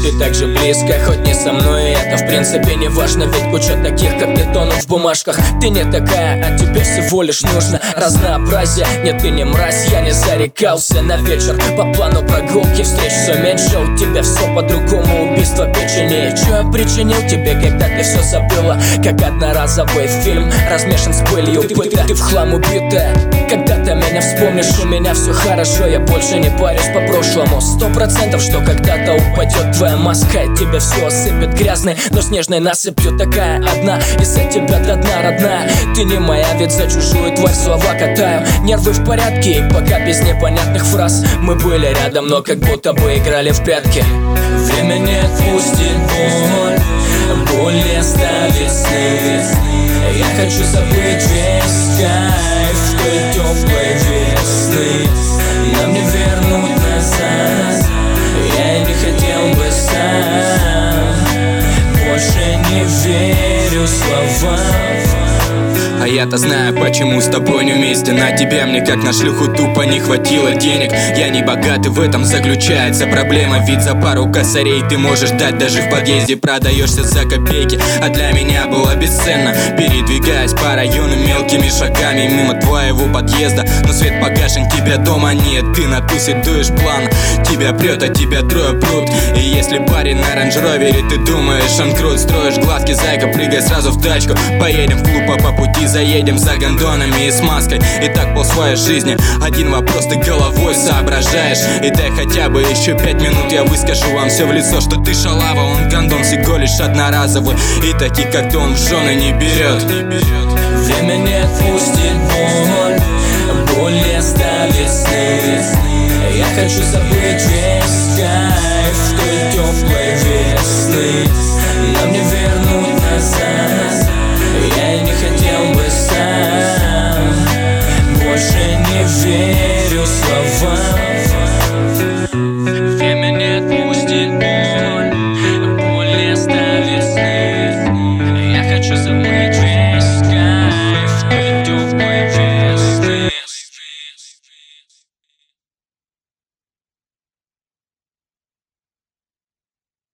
ты так же близко, хоть не со мной, и это в принципе не важно. Ведь куча таких, как ты, тонут в бумажках. Ты не такая, а тебе всего лишь нужно разнообразие. Нет, ты не мразь, я не зарекался на вечер. По плану прогулки встреч все меньше. У тебя все по-другому, убийство печени. Че я причинил тебе, когда ты все забыла? Как одноразовый фильм, размешан с пылью быта. Ты в хлам убитая, когда-то меня вспомнишь. У меня все хорошо, я больше не парюсь по прошлому. 100% что когда-то упадет твоя маска, и тебе все осыпет грязной, но снежной насыпью. Такая одна, из-за тебя до дна, родная. Ты не моя, ведь за чужую тварь слова катаю. Нервы в порядке, и пока без непонятных фраз. Мы были рядом, но как будто бы играли в прятки. Время не отпустит боль, боль не оставит сны. Я хочу забыть весь кайф той теплой весны. Нам не вернуть назад, я не хотел бы сам. Больше не верю словам. А я-то знаю, почему с тобой не вместе. На тебя мне как на шлюху тупо не хватило денег. Я не богат, и в этом заключается проблема. Ведь за пару косарей ты можешь дать даже в подъезде. Продаешься за копейки, а для меня было бесценно. Передвигаясь по району мелкими шагами мимо твоего подъезда. Но свет погашен, тебя дома нет. Ты на тусе дуешь план, тебя прет, а тебя трое прут. И если парень на рейндж-ровере, ты думаешь, он крут. Строишь глазки, зайка, прыгай сразу в тачку. Поедем в клуб, а по пути заедем за гондонами и смазкой. И так пол своей жизни. Один вопрос, ты головой соображаешь. И дай хотя бы еще 5 минут, я выскажу вам все в лицо, что ты шалава, он гондон всего лишь одноразовый. И таких, как ты, он в жены не берет. Время не отпустит боль, боль не оставит сны. Я хочу забыть весь кайф той теплой весны.